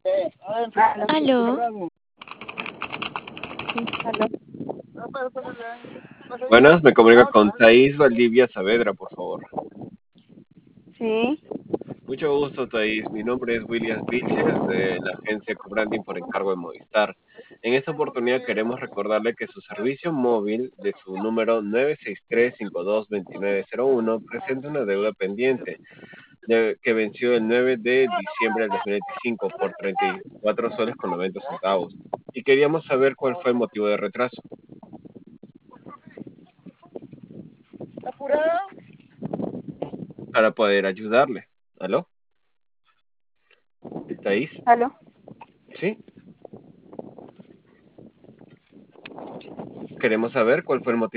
Aló, Sí, aló. Buenas, me comunico con Thais Valdivia Saavedra, por favor. Sí, Mucho gusto, Thais. Mi nombre es Williams Vilches, de la agencia Cobranding por encargo de Movistar. En esta oportunidad queremos recordarle que su servicio móvil de su número 963-522901 presenta una deuda pendiente que venció el 9 de diciembre del 2025 por 34 soles con 90 centavos. Y queríamos saber cuál fue el motivo de retraso para poder ayudarle. ¿Aló? ¿Thais? aló. ¿Sí? Queremos saber cuál fue el motivo